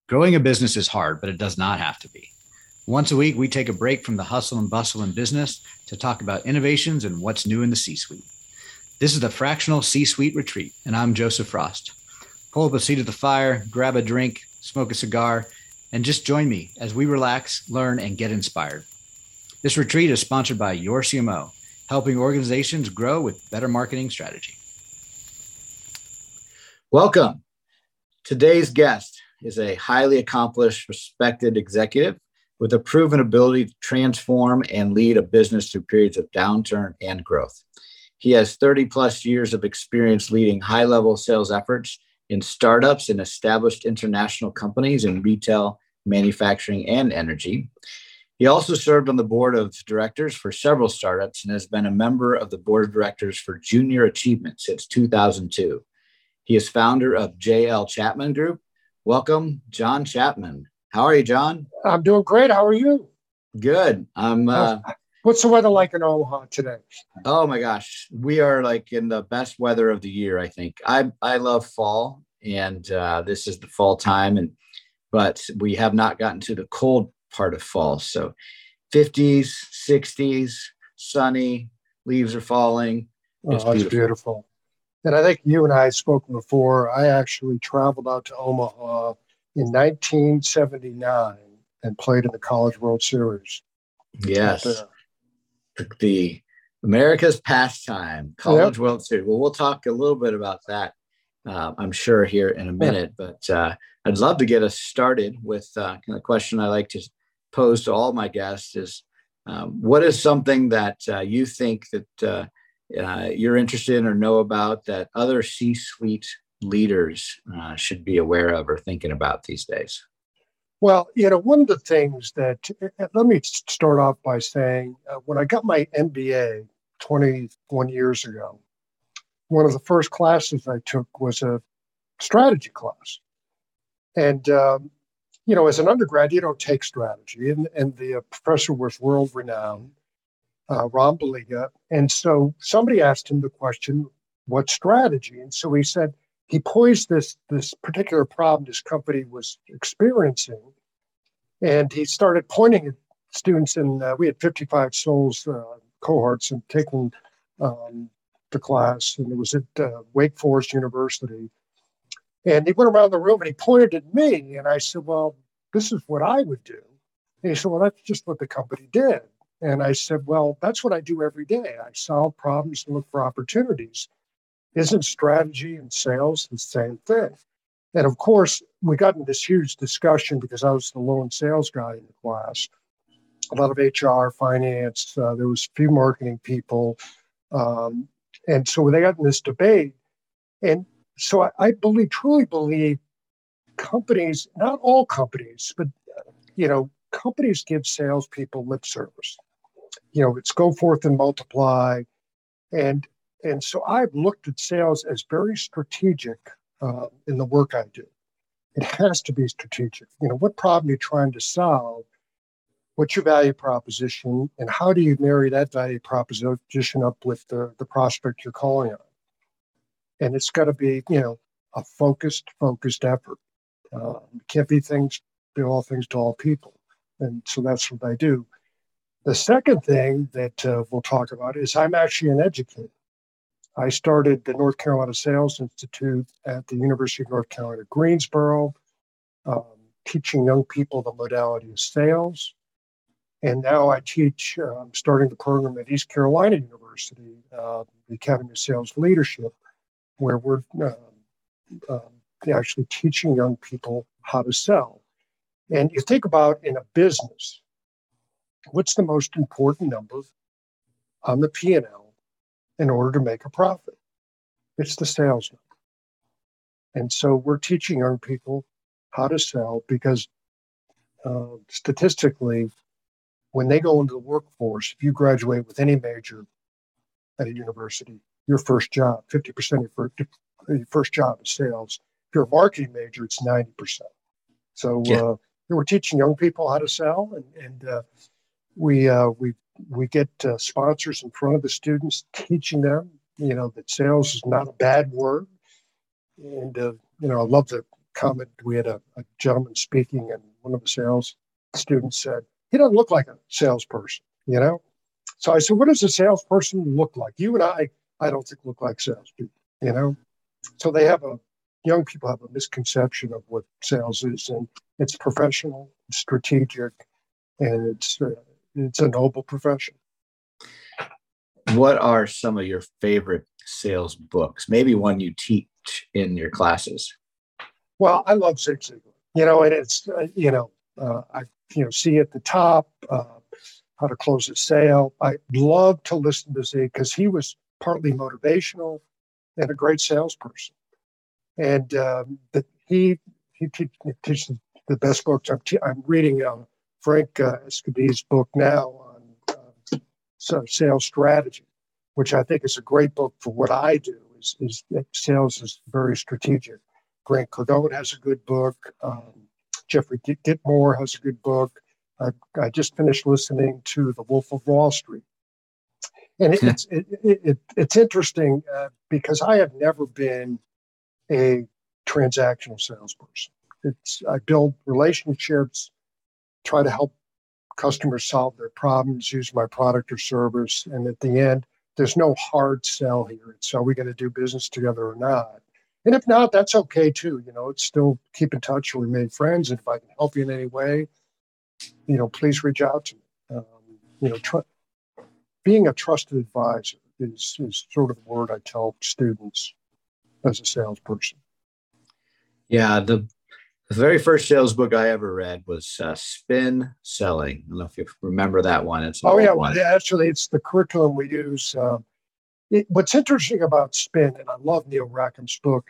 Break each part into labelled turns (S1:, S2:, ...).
S1: Growing a business is hard, but it does not have to be. Once a week, we take a break from the hustle and bustle in business to talk about innovations and what's new in the C suite. This is the Fractional C Suite Retreat, and I'm Joseph Frost. Pull up a seat at the fire, grab a drink, smoke a cigar, and just join me as we relax, learn, and get inspired. This retreat is sponsored by Your CMO, helping organizations grow with better marketing strategy. Welcome. Today's guest is a highly accomplished, respected executive with a proven ability to transform and lead a business through periods of downturn and growth. He has 30 plus years of experience leading high-level sales efforts in startups and established international companies in retail, manufacturing, and energy. He also served on the board of directors for several startups and has been a member of the board of directors for Junior Achievement since 2002. He is founder of JL Chapman Group. Welcome, John Chapman. How are you, John?
S2: I'm doing great. How are you?
S1: Good.
S2: What's the weather like in Omaha today?
S1: Oh my gosh, we are like in the best weather of the year. I think I love fall, and this is the fall time, but we have not gotten to the cold part of fall. So 50s, 60s, sunny, leaves are falling.
S2: It's beautiful. And I think you and I had spoken before. I actually traveled out to Omaha in 1979 and played in the College World Series.
S1: Yes. The America's pastime, College World Series. Well, we'll talk a little bit about that, I'm sure, here in a minute. But I'd love to get us started with the question I like to pose to all my guests is, what is something that you think that you're interested in or know about that other C-suite leaders should be aware of or thinking about these days?
S2: Well, one of the things that, let me start off by saying, when I got my MBA 21 years ago, one of the first classes I took was a strategy class. And, as an undergrad, you don't take strategy. And the professor was world-renowned, Ron Baliga. And so somebody asked him the question, what strategy? And so he posed this particular problem this company was experiencing. And he started pointing at students, and we had 55 souls cohorts and taking the class, and it was at Wake Forest University. And he went around the room and he pointed at me, and I said, well, this is what I would do. And he said, well, that's just what the company did. And I said, well, that's what I do every day. I solve problems and look for opportunities. Isn't strategy and sales the same thing? And of course, we got into this huge discussion because I was the lone sales guy in the class. A lot of HR, finance, there was a few marketing people. And so they got in this debate. And so I truly believe companies, not all companies, but, companies give salespeople lip service. It's go forth and multiply. And so I've looked at sales as very strategic in the work I do. It has to be strategic. What problem you're trying to solve, what's your value proposition, and how do you marry that value proposition up with the prospect you're calling on? And it's got to be, a focused effort. It can't be all things to all people. And so that's what I do. The second thing that we'll talk about is I'm actually an educator. I started the North Carolina Sales Institute at the University of North Carolina, Greensboro, teaching young people the modality of sales. And now I teach, starting the program at East Carolina University, the Academy of Sales Leadership, where we're actually teaching young people how to sell. And you think about in a business, what's the most important number on the P&L in order to make a profit? It's the sales number. And so we're teaching young people how to sell because statistically, when they go into the workforce, if you graduate with any major at a university, your first job, 50% of your first job is sales. If you're a marketing major, it's 90%. So we're teaching young people how to sell, and we get sponsors in front of the students, teaching them, that sales is not a bad word. And, I love the comment. We had a gentleman speaking, and one of the sales students said, he doesn't look like a salesperson, you know? So I said, what does a salesperson look like? You and I don't think look like salespeople, you know? So young people have a misconception of what sales is, and it's professional, strategic, and it's a noble profession.
S1: What are some of your favorite sales books? Maybe one you teach in your classes.
S2: Well, I love Zig Ziglar, you know, and it's, I, see at the top, how to close a sale. I love to listen to Zig because he was partly motivational and a great salesperson. And he teaches the best books. I'm reading Frank Escabi's book now on sales strategy, which I think is a great book for what I do. Is sales is very strategic. Grant Cardone has a good book. Jeffrey Gitmore has a good book. I just finished listening to The Wolf of Wall Street. And it's interesting because I have never been a transactional salesperson. I build relationships, try to help customers solve their problems, use my product or service. And at the end, there's no hard sell here. It's, are we going to do business together or not? And if not, that's okay too. It's still keep in touch and remain friends. And if I can help you in any way, please reach out to me. Being a trusted advisor is sort of the word I tell students as a salesperson.
S1: Yeah, the very first sales book I ever read was Spin Selling. I don't know if you remember that one. It's
S2: actually, it's the curriculum we use. What's interesting about Spin, and I love Neil Rackham's book,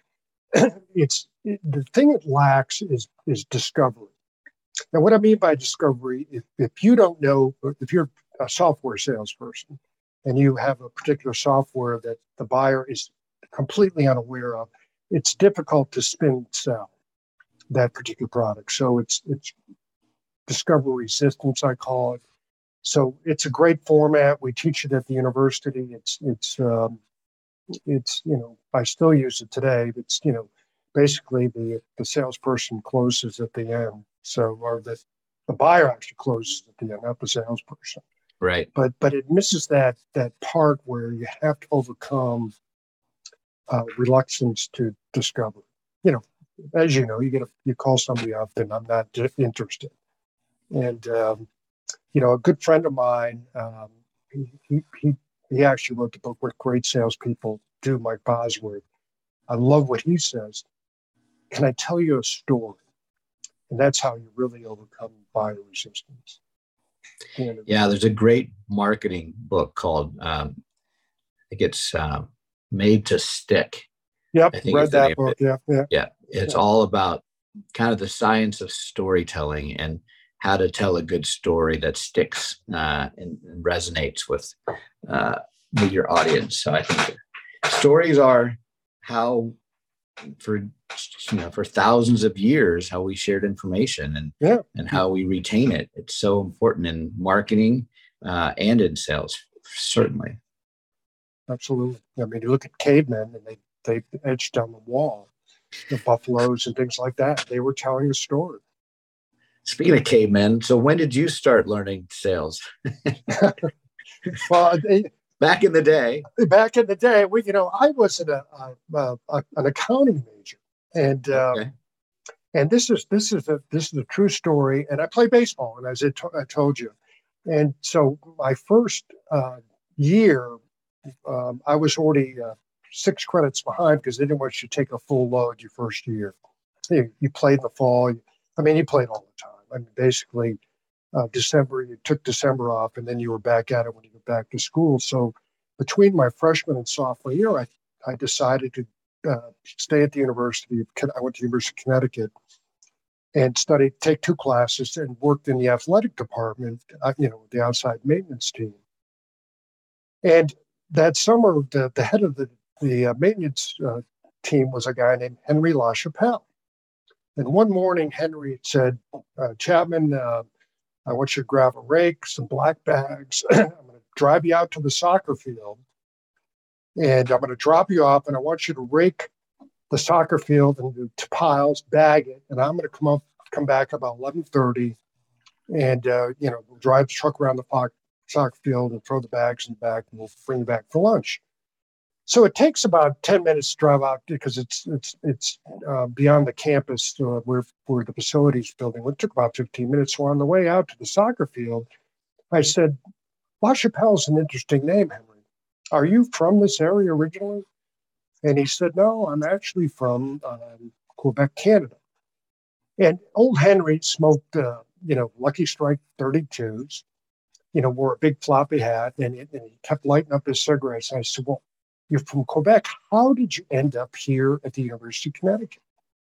S2: the thing it lacks is discovery. Now, what I mean by discovery, if you don't know, if you're a software salesperson and you have a particular software that the buyer is completely unaware of, it's difficult to spin sell that particular product. So it's discovery resistance, I call it. So it's a great format. We teach it at the university. It's I still use it today. It's basically the salesperson closes at the end. So or the buyer actually closes at the end, not the salesperson.
S1: Right.
S2: But it misses that part where you have to overcome reluctance to discover. As you know, you call somebody up and I'm not interested. And a good friend of mine, he actually wrote the book What Great Salespeople Do, Mike Bosworth. I love what he says. Can I tell you a story? And that's how you really overcome buyer resistance.
S1: Yeah, there's a great marketing book called, I think it's Made to Stick.
S2: Yep, read that book. Yeah.
S1: It's all about kind of the science of storytelling and how to tell a good story that sticks and resonates with your audience. So I think stories are how, for thousands of years, how we shared information and how we retain it. It's so important in marketing and in sales, certainly.
S2: Absolutely. I mean, you look at cavemen and they etched on the wall the buffaloes and things like that. They were telling a story.
S1: Speaking of cavemen, so when did you start learning sales?
S2: Well,
S1: back in the day,
S2: I was an accounting major, and this is a true story. And I play baseball, and as I told you, and so my first year, I was already 6 credits behind because they didn't want you to take a full load your first year. You played in the fall. You played all the time. I mean, basically, December, you took December off, and then you were back at it when you went back to school. So between my freshman and sophomore year, I decided to stay at the University. I went to the University of Connecticut and take 2 classes and worked in the athletic department, the outside maintenance team. And that summer, the head of the maintenance team was a guy named Henry LaChapelle. And one morning, Henry said, Chapman, I want you to grab a rake, some black bags. I'm going to drive you out to the soccer field, and I'm going to drop you off, and I want you to rake the soccer field into piles, bag it, and I'm going to come back about 11:30, and drive the truck around the soccer field and throw the bags in the back, and we'll bring you back for lunch. So it takes about 10 minutes to drive out because it's beyond the campus where the facility's building. It took about 15 minutes. So on the way out to the soccer field, I said, La Chapelle's an interesting name, Henry. Are you from this area originally? And he said, no, I'm actually from Quebec, Canada. And old Henry smoked, Lucky Strike 32s, wore a big floppy hat, and he kept lighting up his cigarettes. And I said, well, you're from Quebec. How did you end up here at the University of Connecticut?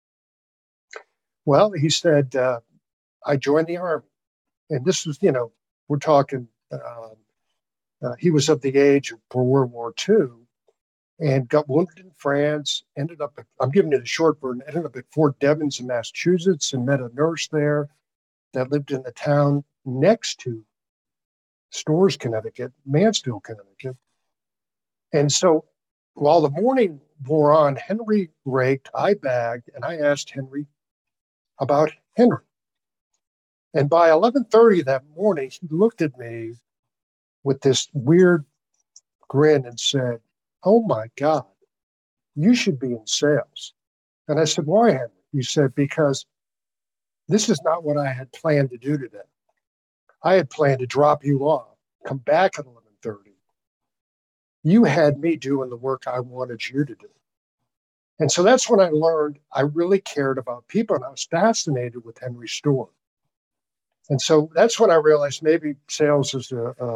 S2: Well, he said, I joined the Army. And this was, we're talking, he was of the age for World War II and got wounded in France, I'm giving it a short version, ended up at Fort Devens in Massachusetts and met a nurse there that lived in the town next to Storrs, Connecticut, Mansfield, Connecticut. And so while the morning wore on, Henry raked, I bagged, and I asked Henry about Henry. And by 11:30 that morning, he looked at me with this weird grin and said, oh my God, you should be in sales. And I said, why, Henry? He said, because this is not what I had planned to do today. I had planned to drop you off, come back at 11:30. You had me doing the work I wanted you to do. And so that's when I learned I really cared about people, and I was fascinated with Henry's story. And so that's when I realized maybe sales is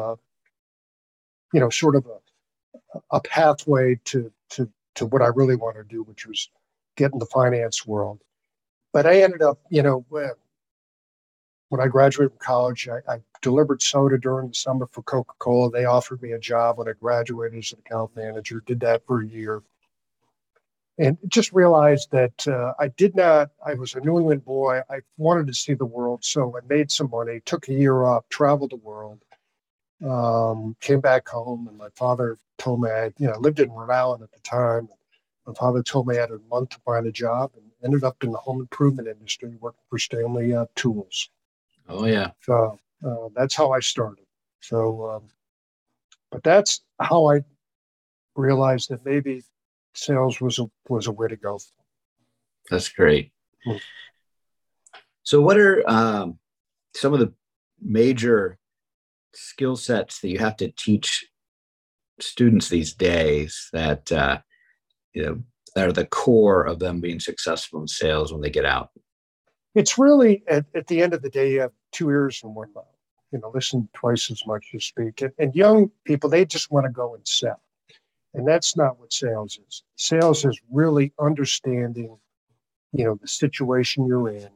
S2: sort of a pathway to what I really want to do, which was get in the finance world. But I ended up, when I graduated from college, I delivered soda during the summer for Coca-Cola. They offered me a job when I graduated as an account manager, did that for a year. And just realized that I was a New England boy. I wanted to see the world. So I made some money, took a year off, traveled the world, came back home. And my father told me I lived in Rhode Island at the time. My father told me I had a month to find a job and ended up in the home improvement industry working for Stanley Tools.
S1: Oh, yeah.
S2: So that's how I started. So, but that's how I realized that maybe sales was a way to go.
S1: That's great.
S2: Mm.
S1: So what are some of the major skill sets that you have to teach students these days that that are the core of them being successful in sales when they get out?
S2: It's really at the end of the day, you have 2 ears and 1 mouth. Listen twice as much as speak. And young people, they just want to go and sell. And that's not what sales is. Sales is really understanding, the situation you're in,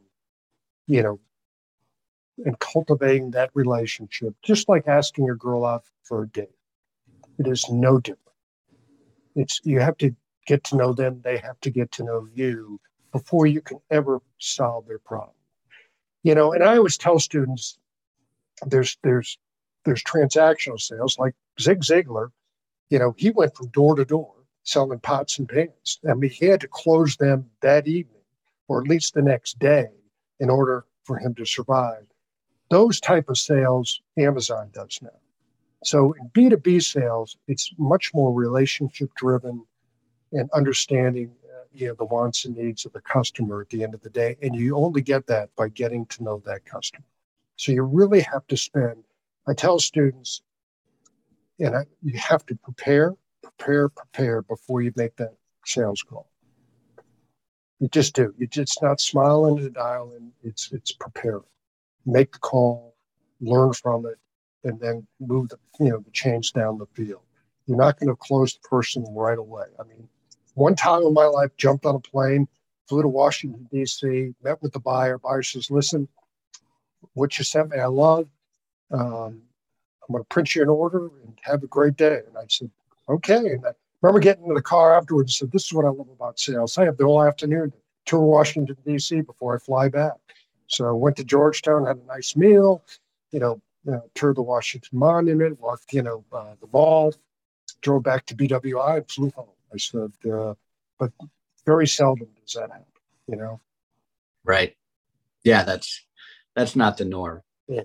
S2: and cultivating that relationship, just like asking a girl out for a date. It is no different. You have to get to know them. They have to get to know you before you can ever solve their problem. And I always tell students, there's transactional sales, like Zig Ziglar. He went from door to door selling pots and pans. I mean, he had to close them that evening, or at least the next day, in order for him to survive. Those type of sales, Amazon does now. So in B2B sales, it's much more relationship driven and understanding, the wants and needs of the customer at the end of the day. And you only get that by getting to know that customer. So you really have to I tell students, you have to prepare before you make that sales call. You just do. You just not smiling at the dial, and it's preparing. Make the call, learn from it, and then move the change down the field. You're not going to close the person right away. I mean, one time in my life, jumped on a plane, flew to Washington, D.C., met with the buyer. Buyer says, listen, what you sent me, I love. I'm going to print you an order and have a great day. And I said, okay. And I remember getting in the car afterwards and said, this is what I love about sales. I have the whole afternoon to tour Washington, D.C. before I fly back. So I went to Georgetown, had a nice meal, toured the Washington Monument, walked, the mall, drove back to BWI and flew home. I said, but very seldom does that happen, you know?
S1: Right. Yeah, that's not the norm.
S2: Yeah.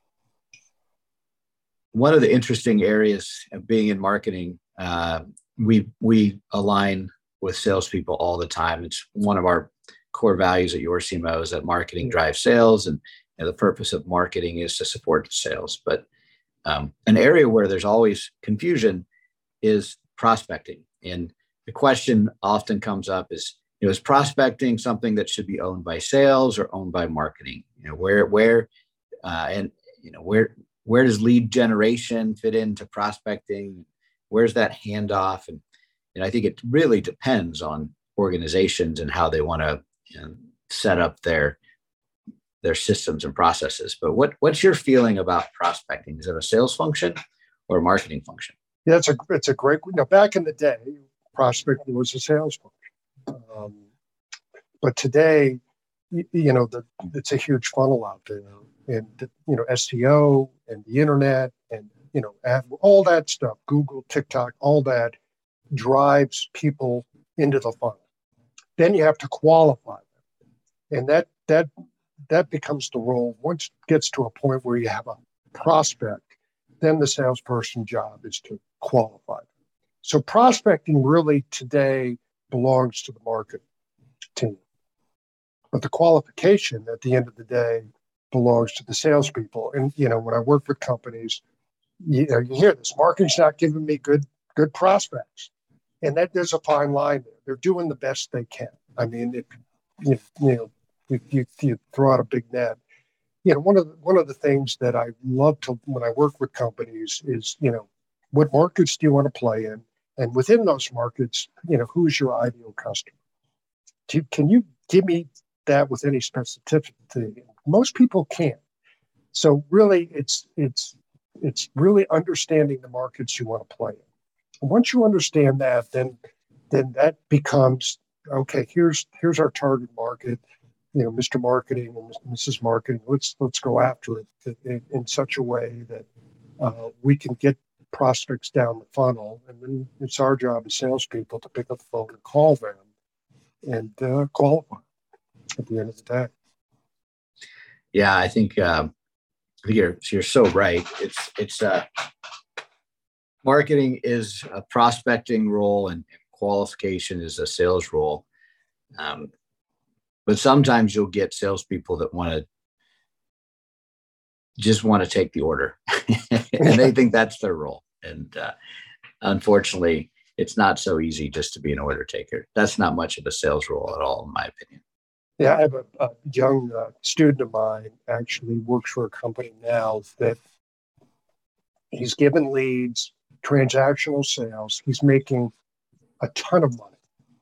S1: One of the interesting areas of being in marketing, we align with salespeople all the time. It's one of our core values at Yorsimo is that marketing drives sales, and the purpose of marketing is to support sales. But an area where there's always confusion is prospecting, and the question often comes up is prospecting something that should be owned by sales or owned by marketing? Where does lead generation fit into prospecting? Where's that handoff? And I think it really depends on organizations and how they want to set up their systems and processes. But what's your feeling about prospecting? Is it a sales function or a marketing function?
S2: Yeah, it's a great. Back in the day, prospecting was a sales function, but today, it's a huge funnel out there, and SEO and the internet and all that stuff, Google, TikTok, all that drives people into the funnel. Then you have to qualify them, and that becomes the role. Once it gets to a point where you have a prospect, then the salesperson's job is to qualify them. So prospecting really today belongs to the marketing team, but the qualification at the end of the day belongs to the salespeople. And when I work with companies, you hear this: marketing's not giving me good prospects, and that there's a fine line there. They're doing the best they can. I mean, if you throw out a big net, one of the things that I love to when I work with companies is what markets do you want to play in, and within those markets, who's your ideal customer? Can you give me that with any specificity? Most people can't. So really, it's really understanding the markets you want to play in. And once you understand that, then that becomes okay. Here's our target market. Mr. Marketing and Mrs. Marketing. Let's go after it in such a way that we can get prospects down the funnel, and then it's our job as salespeople to pick up the phone and call them and qualify at the end of the day.
S1: Yeah, I think you're so right. It's marketing is a prospecting role, and qualification is a sales role. But sometimes you'll get salespeople that just want to take the order, and they think that's their role. And unfortunately, it's not so easy just to be an order taker. That's not much of a sales role at all, in my opinion.
S2: Yeah, I have a young student of mine actually works for a company now that he's given leads, transactional sales. He's making a ton of money.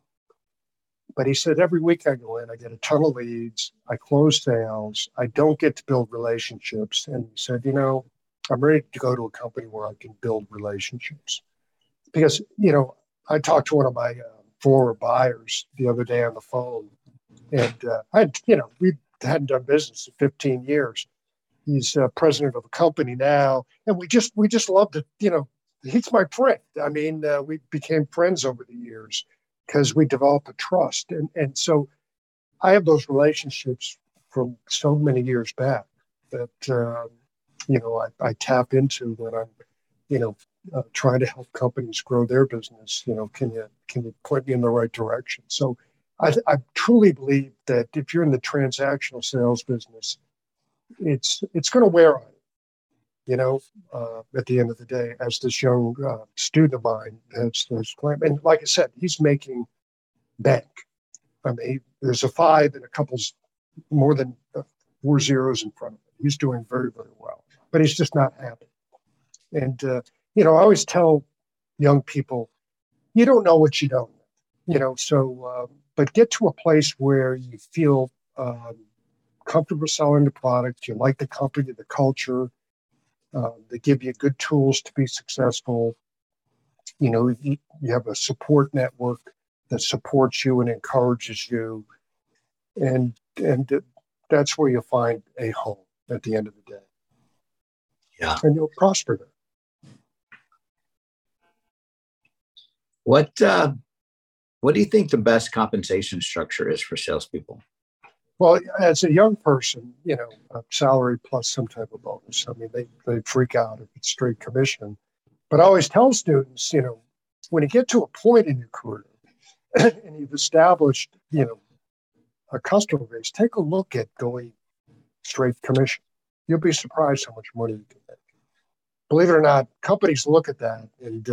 S2: But he said, every week I go in, I get a ton of leads, I close sales, I don't get to build relationships. And he said, I'm ready to go to a company where I can build relationships. Because, I talked to one of my former buyers the other day on the phone, and we hadn't done business in 15 years. He's president of a company now, and we just loved it. He's my friend. I mean, we became friends over the years because we developed a trust. And so I have those relationships from so many years back that, I tap into when I'm, trying to help companies grow their business. Can you point me in the right direction? So I truly believe that if you're in the transactional sales business, it's going to wear on you, at the end of the day, as this young student of mine has claimed. And like I said, he's making bank. I mean, there's a 5 and a couple's more than 4 zeros in front of him. He's doing very, very well, but he's just not happy. And, I always tell young people, you don't know what you don't know, but get to a place where you feel comfortable selling the product. You like the company, the culture. They give you good tools to be successful. You have a support network that supports you and encourages you. And that's where you'll find a home at the end of the day.
S1: Yeah.
S2: And you'll prosper there.
S1: What What do you think the best compensation structure is for salespeople?
S2: Well, as a young person, a salary plus some type of bonus. I mean, they freak out if it's straight commission. But I always tell students, when you get to a point in your career and you've established, a customer base, take a look at going straight commission. You'll be surprised how much money you can make. Believe it or not, companies look at that and,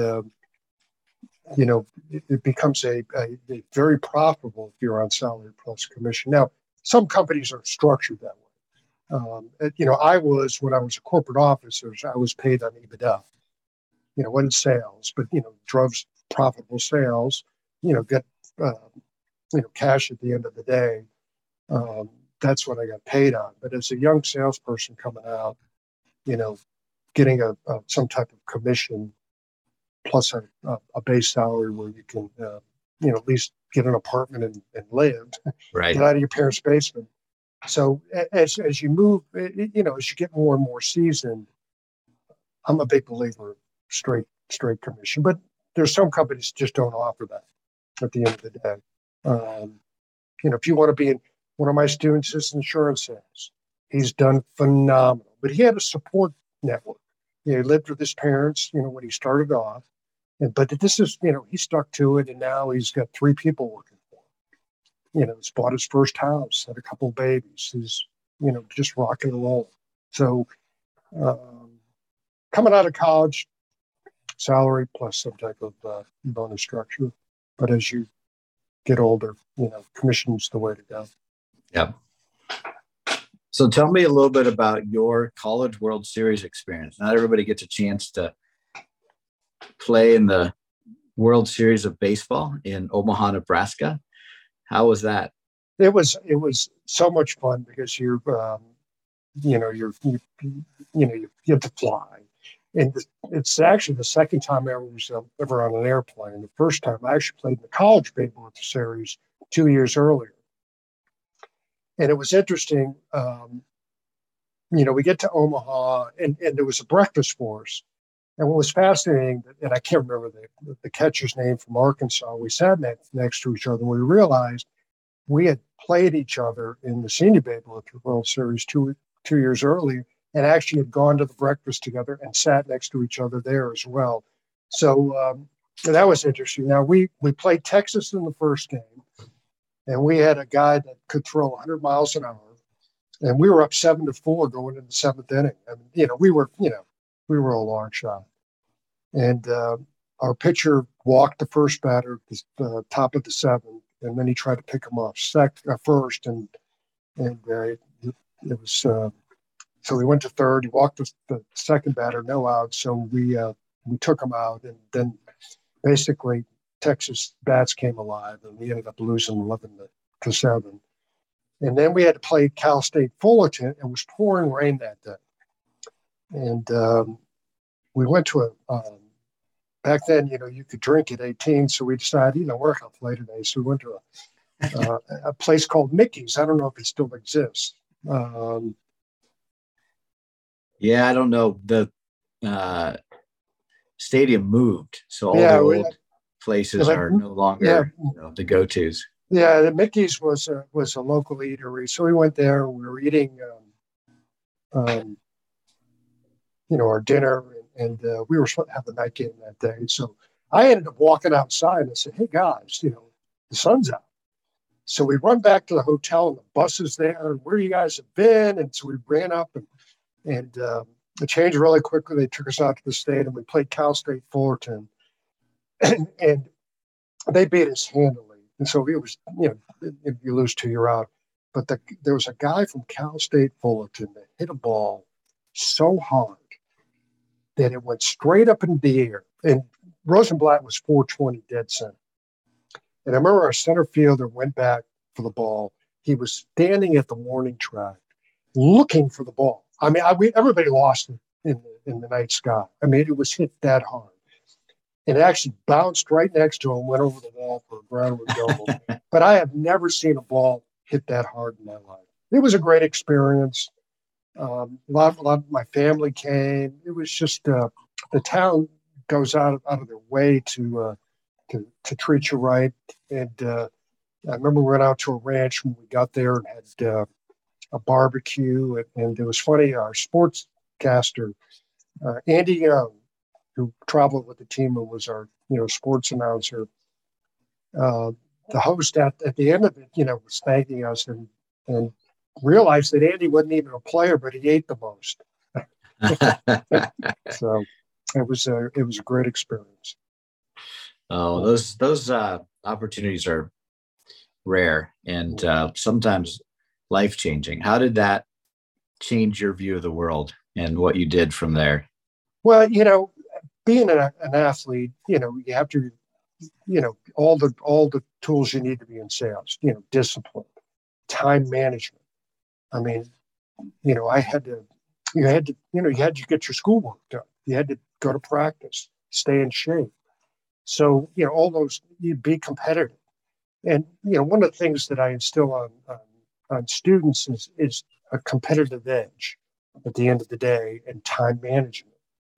S2: it becomes a very profitable if you're on salary plus commission. Now, some companies are structured that way. When I was a corporate officer, I was paid on EBITDA. Wasn't sales, but drove profitable sales. Get cash at the end of the day. That's what I got paid on. But as a young salesperson coming out, getting some type of commission plus a base salary where you can at least get an apartment and live,
S1: right,
S2: get out of your parents' basement. So as you move, as you get more and more seasoned, I'm a big believer of straight commission. But there's some companies just don't offer that at the end of the day. If you want to be in, one of my students is insurance sales. He's done phenomenal, but he had a support network. He lived with his parents, when he started off. But this is, he stuck to it, and now he's got 3 people working for him. He's bought his first house, had a couple of babies. He's, just rocking and rolling. So coming out of college, salary plus some type of bonus structure. But as you get older, commission's the way to go.
S1: Yep. So tell me a little bit about your College World Series experience. Not everybody gets a chance to play in the World Series of Baseball in Omaha, Nebraska. How was that?
S2: It was so much fun because you get to fly, and it's actually the second time I was ever on an airplane. The first time I actually played in the College Baseball Series 2 years earlier, and it was interesting. We get to Omaha, and there was a breakfast for us. And what was fascinating, and I can't remember the catcher's name from Arkansas, we sat next to each other, and we realized we had played each other in the Senior Baseball World Series two years earlier, and actually had gone to the breakfast together and sat next to each other there as well. So that was interesting. Now, we played Texas in the first game, and we had a guy that could throw 100 miles an hour, and we were up 7-4 going into the 7th inning. And, we were a long shot. And our pitcher walked the first batter at the top of the 7th, and then he tried to pick him off first, and it was so we went to third. He walked the second batter, no out, so we took him out, and then basically Texas bats came alive, and we ended up losing 11-7. And then we had to play Cal State Fullerton. It was pouring rain that day, and we went to back then, you could drink at 18. So we decided, we're not going to play today. So we went to a place called Mickey's. I don't know if it still exists.
S1: Yeah, I don't know. The stadium moved. So all the old places are no longer the go-tos.
S2: Yeah, the Mickey's was a local eatery. So we went there. We were eating, our dinner, and we were supposed to have the night game that day. So I ended up walking outside and I said, "Hey guys, the sun's out." So we run back to the hotel, and the bus is there. And where you guys have been? And so we ran up and it changed really quickly. They took us out to the stadium. We played Cal State Fullerton, and they beat us handily. And so it was, if you lose 2, you're out. But there was a guy from Cal State Fullerton that hit a ball so hard that it went straight up in the air. And Rosenblatt was 420 dead center. And I remember our center fielder went back for the ball. He was standing at the warning track looking for the ball. I mean, everybody lost it in the night sky. I mean, it was hit that hard. It actually bounced right next to him, went over the wall for a ground goal. But I have never seen a ball hit that hard in my life. It was a great experience. A lot of my family came. It was just the town goes out of their way to to treat you right. And I remember we went out to a ranch when we got there and had a barbecue. And it was funny, our sportscaster, Andy Young, who traveled with the team and was our sports announcer. The host at the end of it, was thanking us and realized that Andy wasn't even a player, but he ate the most. So it was a great experience.
S1: Oh, those opportunities are rare and sometimes life-changing. How did that change your view of the world and what you did from there?
S2: Well, being an athlete, you have to, all the tools you need to be in sales, discipline, time management. I mean, you had to get your schoolwork done. You had to go to practice, stay in shape. So, all those, you'd be competitive. And, one of the things that I instill on students is a competitive edge at the end of the day and time management.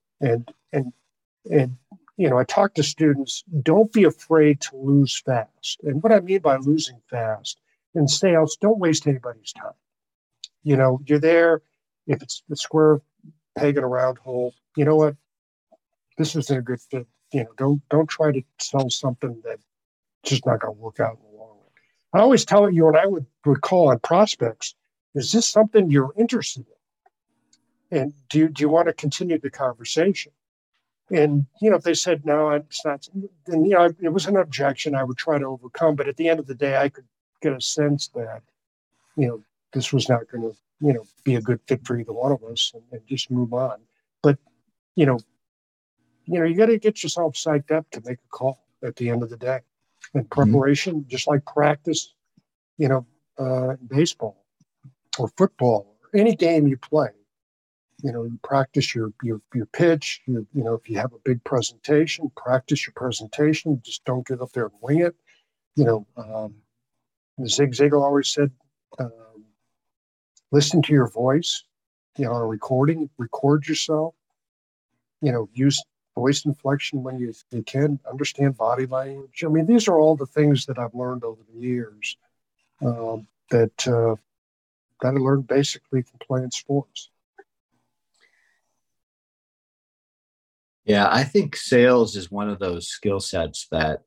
S2: And I talk to students, don't be afraid to lose fast. And what I mean by losing fast in sales, don't waste anybody's time. You're there. If it's the square peg in a round hole, you know what? This isn't a good fit. Don't try to sell something that's just not going to work out in the long run. I always tell you, and I would call on prospects, is this something you're interested in? And do you want to continue the conversation? And, if they said, no, it's not, then, it was an objection I would try to overcome. But at the end of the day, I could get a sense that, this was not going to, be a good fit for either one of us and just move on. But, you got to get yourself psyched up to make a call at the end of the day. And preparation, just like practice, baseball or football or any game you play. You practice your pitch. If you have a big presentation, practice your presentation. Just don't get up there and wing it. Zig Ziglar always said, listen to your voice. On a recording, record yourself. Use voice inflection when you can. Understand body language. I mean, these are all the things that I've learned over the years that I learned basically from playing sports.
S1: Yeah, I think sales is one of those skill sets that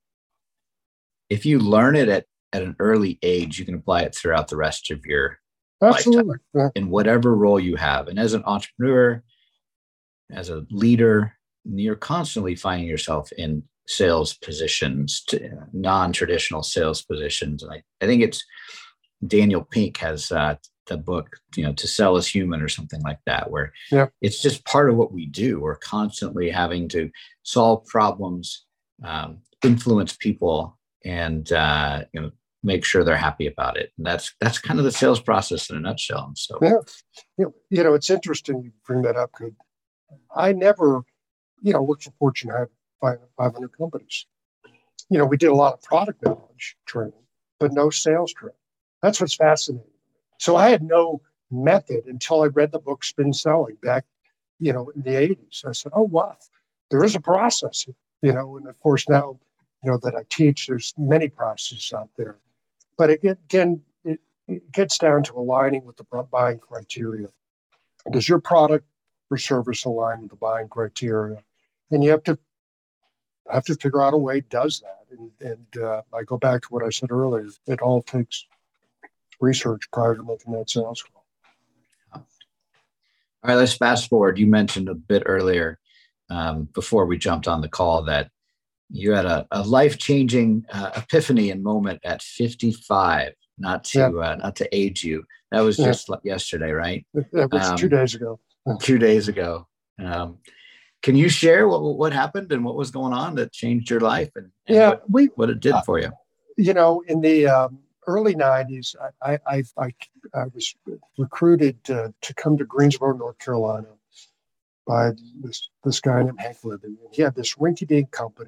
S1: if you learn it at an early age, you can apply it throughout the rest of your
S2: Absolutely.
S1: lifetime in whatever role you have. And as an entrepreneur, as a leader, you're constantly finding yourself in sales positions, non-traditional sales positions. And I think it's Daniel Pink has the book, To Sell is Human or something like that, where it's just part of what we do. We're constantly having to solve problems, influence people, and make sure they're happy about it. And that's kind of the sales process in a nutshell. And so
S2: it's interesting you bring that up. Because I never, worked for Fortune 500 companies. We did a lot of product knowledge training, but no sales training. That's what's fascinating. So I had no method until I read the book Spin Selling back, in the 80s. I said, oh, wow, there is a process, and of course now, that I teach, there's many processes out there. But again, it gets down to aligning with the buying criteria. Does your product or service align with the buying criteria? And you have to figure out a way it does that. And I go back to what I said earlier. It all takes research prior to making that sales call.
S1: All right, let's fast forward. You mentioned a bit earlier before we jumped on the call that you had a life-changing epiphany and moment at 55. Not to age you. That was just yesterday, right?
S2: That was 2 days ago.
S1: 2 days ago. Can you share what happened and what was going on that changed your life and what it did for you?
S2: In the early 90s, I was recruited to come to Greensboro, North Carolina by this guy named Hank Libby. He had this rinky-dink company.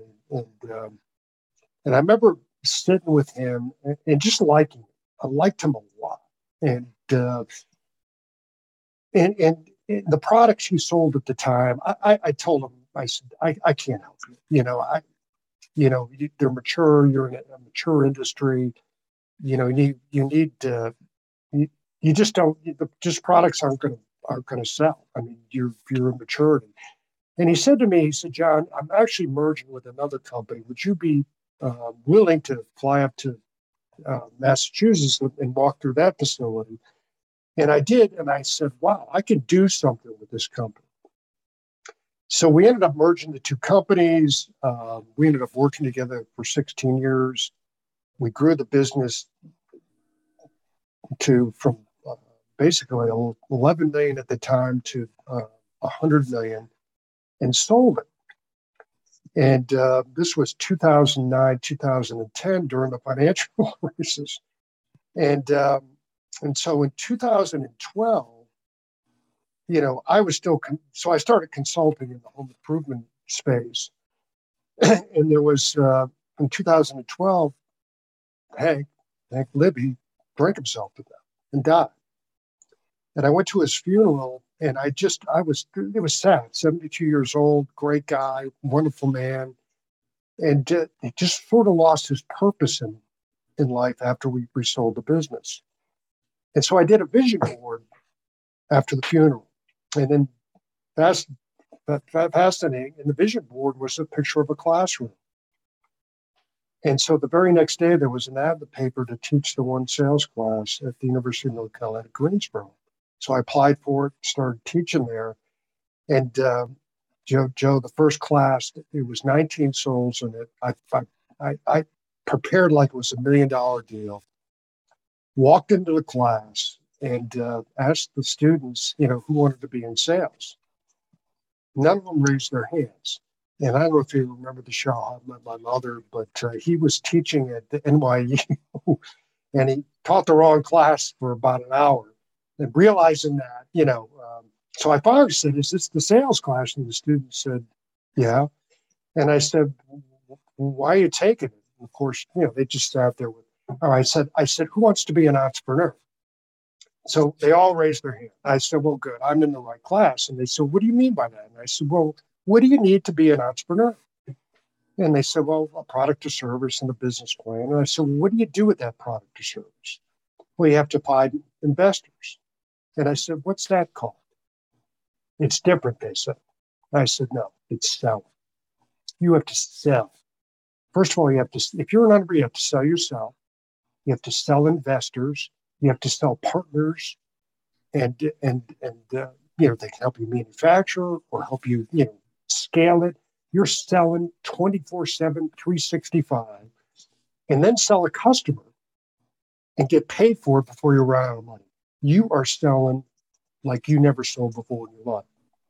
S2: And I remember sitting with him and just liking him. I liked him a lot. And the products he sold at the time, I told him, I said, I can't help you. they're mature. You're in a mature industry. You need you just don't. Just products aren't going to sell. I mean, you're in maturity. And he said, John, I'm actually merging with another company. Would you be willing to fly up to Massachusetts and walk through that facility? And I did. And I said, wow, I can do something with this company. So we ended up merging the two companies. We ended up working together for 16 years. We grew the business from basically 11 million at the time to 100 million, and sold it. And this was 2009, 2010 during the financial crisis. And so in 2012, I was still, so I started consulting in the home improvement space. And there was, in 2012, Hank Libby drank himself to death and died. And I went to his funeral, and it was sad. 72 years old, great guy, wonderful man. And he just sort of lost his purpose in life after we resold the business. And so I did a vision board after the funeral. And then fascinating, and the vision board was a picture of a classroom. And so the very next day, there was an ad in the paper to teach the one sales class at the University of North Carolina, Greensboro. So I applied for it, started teaching there. And Joe, the first class, it was 19 souls in it. I prepared like it was $1 million deal, walked into the class and asked the students, who wanted to be in sales. None of them raised their hands. And I don't know if you remember the show, I Met My Mother, but he was teaching at the NYU and he taught the wrong class for about an hour. And realizing that, so I finally said, is this the sales class? And the student said, yeah. And I said, why are you taking it? And of course, they just sat there with, all right, I said, who wants to be an entrepreneur? So they all raised their hand. I said, well, good, I'm in the right class. And they said, what do you mean by that? And I said, well, what do you need to be an entrepreneur? And they said, well, a product or service and a business plan. And I said, well, what do you do with that product or service? Well, you have to find investors. And I said, what's that called? It's different, they said. I said, no, it's selling. You have to sell. First of all, if you're an entrepreneur, you have to sell yourself. You have to sell investors. You have to sell partners. And they can help you manufacture or help you, scale it. You're selling 24/7, 365, and then sell a customer and get paid for it before you run out of money. You are selling like you never sold before in your life.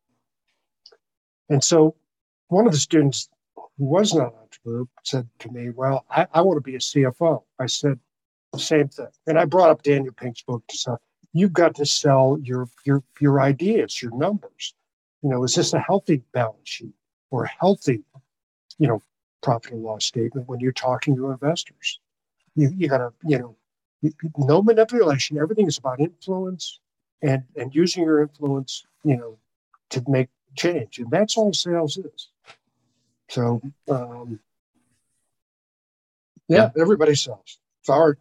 S2: And so one of the students who was not an entrepreneur said to me, well, I want to be a CFO. I said the same thing. And I brought up Daniel Pink's book to say, you've got to sell your ideas, your numbers. Is this a healthy balance sheet or a healthy, profit and loss statement when you're talking to investors? You got to, no manipulation. Everything is about influence and using your influence, to make change. And that's all sales is. So, everybody sells. It's hard.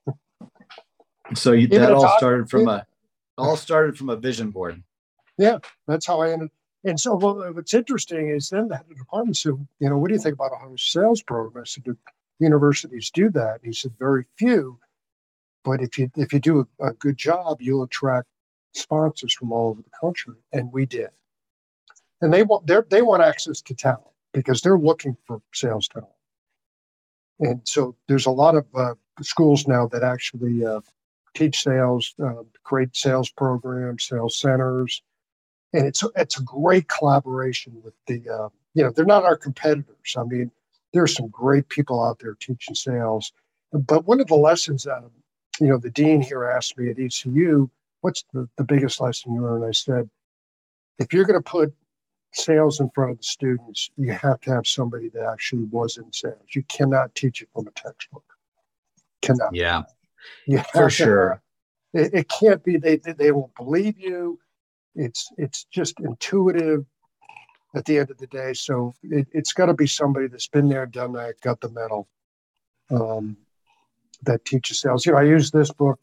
S1: So that all started from a vision board.
S2: Yeah, that's how I ended. And so what's interesting is then the head of the department said, what do you think about a sales program? I said, do universities do that? He said, very few. But if you do a good job, you'll attract sponsors from all over the country. And we did. And they want access to talent because they're looking for sales talent. And so there's a lot of schools now that actually teach sales, create sales programs, sales centers. And it's a great collaboration with the, they're not our competitors. I mean, there's some great people out there teaching sales. But one of the lessons that, the dean here asked me at ECU, what's the biggest lesson you learned? I said, if you're going to put sales in front of the students, you have to have somebody that actually was in sales. You cannot teach it from a textbook. Cannot.
S1: Yeah, for sure.
S2: It can't be. They won't believe you. It's just intuitive. at the end of the day. So it's got to be somebody that's been there, done that, got the medal, that teaches sales. I use this book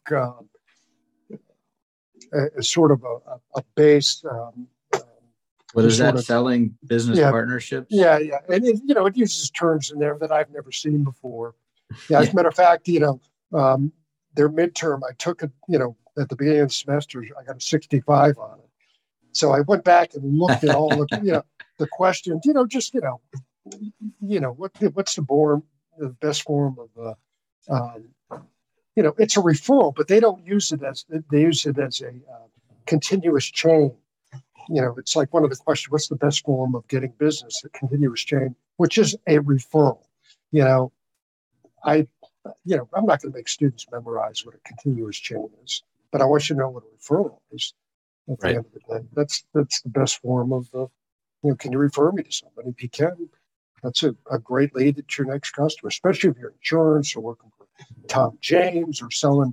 S2: as sort of a base.
S1: What is that? Selling business partnerships?
S2: Yeah. And it uses terms in there that I've never seen before. Yeah. As a matter of fact, their midterm, I took it, at the beginning of the semester, I got a 65 on it. So I went back and looked at all of, the questions, what's the best form of, it's a referral, but they don't use it they use it as a continuous chain. It's like one of the questions, what's the best form of getting business? A continuous chain, which is a referral. I'm not going to make students memorize what a continuous chain is, but I want you to know what a referral is. At the end of the day, that's the best form of can you refer me to somebody? If you can, that's a great lead to your next customer, especially if you're insurance or working for Tom James or selling,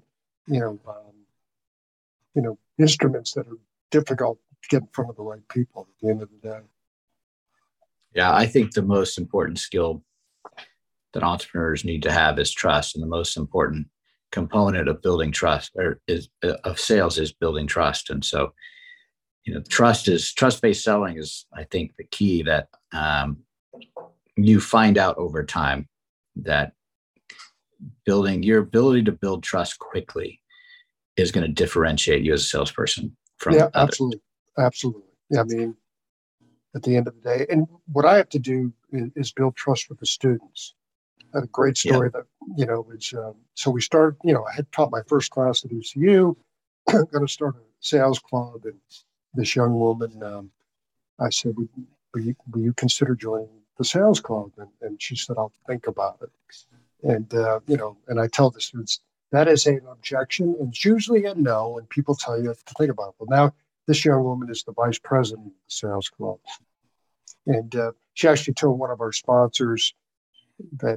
S2: instruments that are difficult to get in front of the right people at the end of the day.
S1: Yeah, I think the most important skill that entrepreneurs need to have is trust, and the most important component of building trust of sales is building trust. And so, trust-based selling is, I think, the key that you find out over time, that building your ability to build trust quickly is going to differentiate you as a salesperson from others.
S2: Absolutely. Yeah, I mean, at the end of the day, and what I have to do is build trust with the students. I had a great story that, so we started, I had taught my first class at ECU, going to start a sales club. And this young woman, I said, will you consider joining the sales club? And she said, I'll think about it. And, and I tell the students, that is an objection. And it's usually a no. And people tell you to think about it. Well, now this young woman is the vice president of the sales club. And she actually told one of our sponsors that,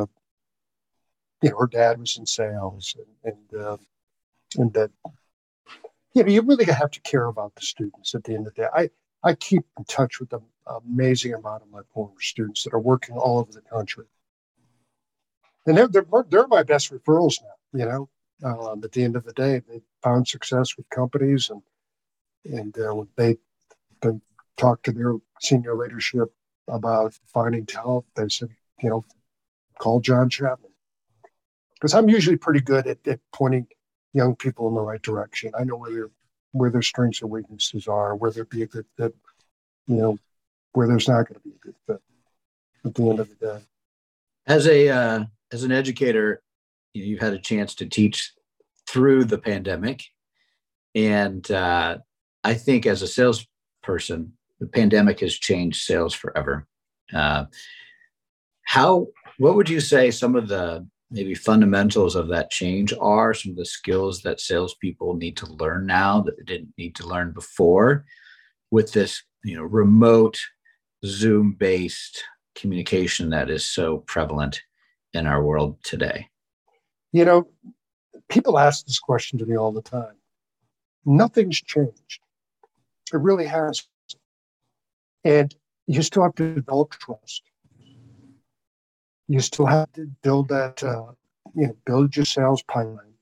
S2: her dad was in sales and that, you really have to care about the students at the end of the day. I keep in touch with an amazing amount of my former students that are working all over the country. And they're my best referrals now, at the end of the day, they found success with companies and when they talk to their senior leadership about finding talent, they said, call John Chapman. Because I'm usually pretty good at pointing young people in the right direction. I know where their strengths and weaknesses are, where there'd be a good fit, where there's not going to be a good fit at the end of the day.
S1: As an educator, you've had a chance to teach through the pandemic. And I think as a salesperson, the pandemic has changed sales forever. What would you say some of the maybe fundamentals of that change are, some of the skills that salespeople need to learn now that they didn't need to learn before with this, remote Zoom-based communication that is so prevalent in our world today?
S2: People ask this question to me all the time. Nothing's changed. It really has. And you still have to develop trust. You still have to build that, build your sales pipeline.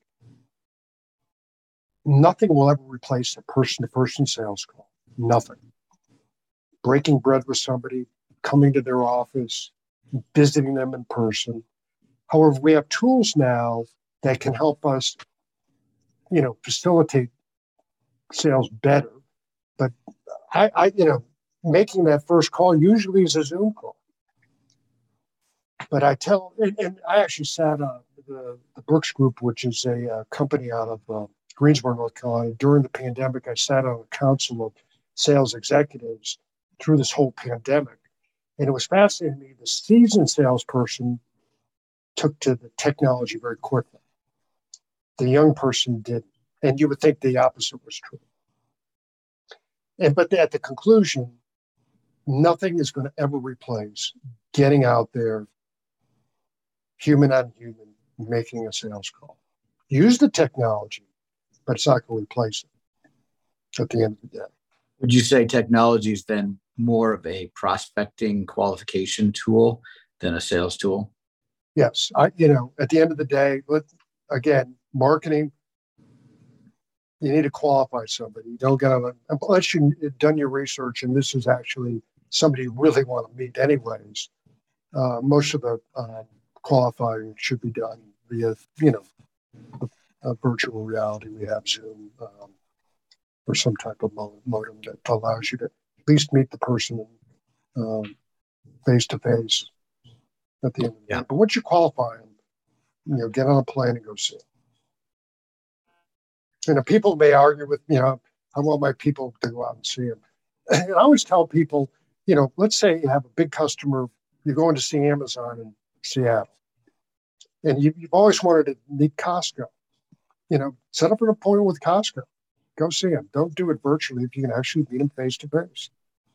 S2: Nothing will ever replace a person-to-person sales call. Nothing. Breaking bread with somebody, coming to their office, visiting them in person. However, we have tools now that can help us, facilitate sales better. But I making that first call usually is a Zoom call. But and I actually sat on the Brooks Group, which is a company out of Greensboro, North Carolina. During the pandemic, I sat on a council of sales executives through this whole pandemic. And it was fascinating to me. The seasoned salesperson took to the technology very quickly. The young person didn't. And you would think the opposite was true. But at the conclusion, nothing is going to ever replace getting out there, human on human, making a sales call. Use the technology, but it's not going to replace it at the end of the day.
S1: Would you say technology is then more of a prospecting qualification tool than a sales tool?
S2: Yes, at the end of the day, again, marketing, you need to qualify somebody. You don't get unless you've done your research and this is actually somebody you really want to meet anyways. Most of the qualifying should be done via, virtual reality. We have Zoom or some type of modem that allows you to at least meet the person face to face at the end of the day. But once you qualify them, get on a plane and go see them. People may argue with, I want my people to go out and see them. And I always tell people, let's say you have a big customer, you're going to see Amazon in Seattle, and you've always wanted to meet Costco. Set up an appointment with Costco. Go see them. Don't do it virtually if you can actually meet them face to face.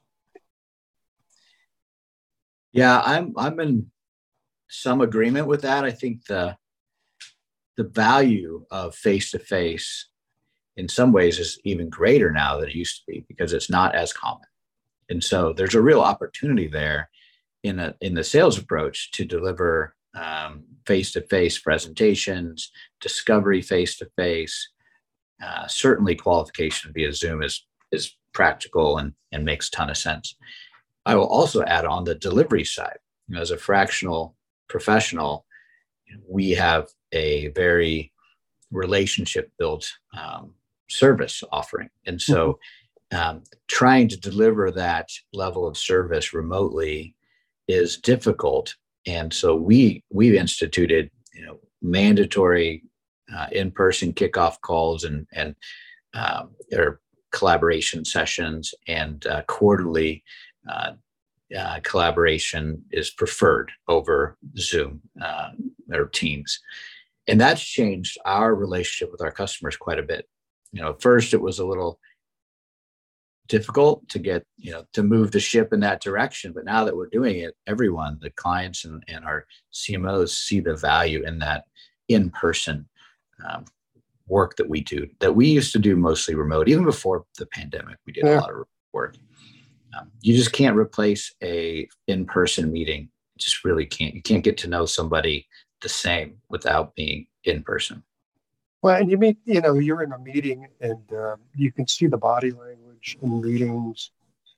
S1: Yeah, I'm in some agreement with that. I think the value of face to face in some ways is even greater now than it used to be because it's not as common. And so there's a real opportunity there in the sales approach to deliver face-to-face presentations, discovery face-to-face. Certainly qualification via Zoom is practical and makes a ton of sense. I will also add on the delivery side. As a fractional professional, we have a very relationship-built service offering. And so trying to deliver that level of service remotely is difficult. And so we've instituted, mandatory in-person kickoff calls and or collaboration sessions, and quarterly collaboration is preferred over Zoom or Teams. And that's changed our relationship with our customers quite a bit. At first it was a little difficult to get, to move the ship in that direction. But now that we're doing it, everyone, the clients and our CMOs see the value in that in-person work that we do, that we used to do mostly remote. Even before the pandemic, we did a lot of work. You just can't replace a in-person meeting. You just really can't. You can't get to know somebody the same without being in person.
S2: Well, and you meet, you're in a meeting and you can see the body language in meetings.